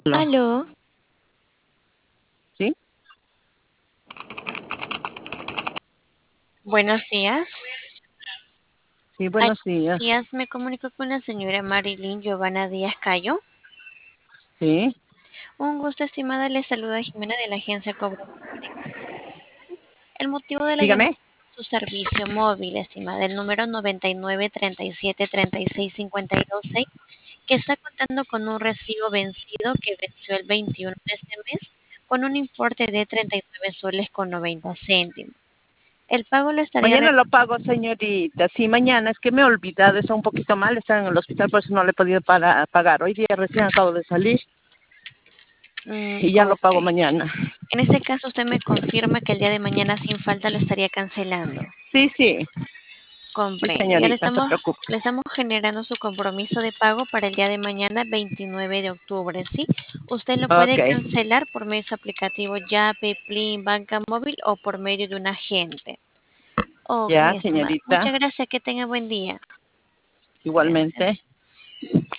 Aló. Aló, ¿Sí? buenos días. Sí, Buenos buenos días. días, me comunico con la señora Marilyn Giovanna Díaz Cayo. Sí, Un gusto, estimada, le saluda Jimena de la agencia Cobro. El motivo de la llamada dígame. es su servicio móvil, estimada, el número 99373652 que está contando con un recibo vencido que venció el 21 de este mes con un importe de 39 soles con 90 céntimos. El pago lo estaría Mañana lo pago, señorita. Sí, mañana. Es que me he olvidado, está un poquito mal, está en el hospital, por eso no le he podido pagar. Hoy día recién acabo de salir y ya lo Ok. pago mañana. En ese caso, usted me confirma que el día de mañana sin falta lo estaría cancelando. Sí, sí, sí, Comprendo. Ya señorita, no se preocupe. le estamos generando su compromiso de pago para el día de mañana, 29 de octubre, ¿sí? Usted lo puede Ok, cancelar por medio de su aplicativo Yape, Plin, Banca Móvil o por medio de un agente. Ok, ya, estimada. señorita, Muchas gracias. Que tenga buen día. igualmente. Gracias.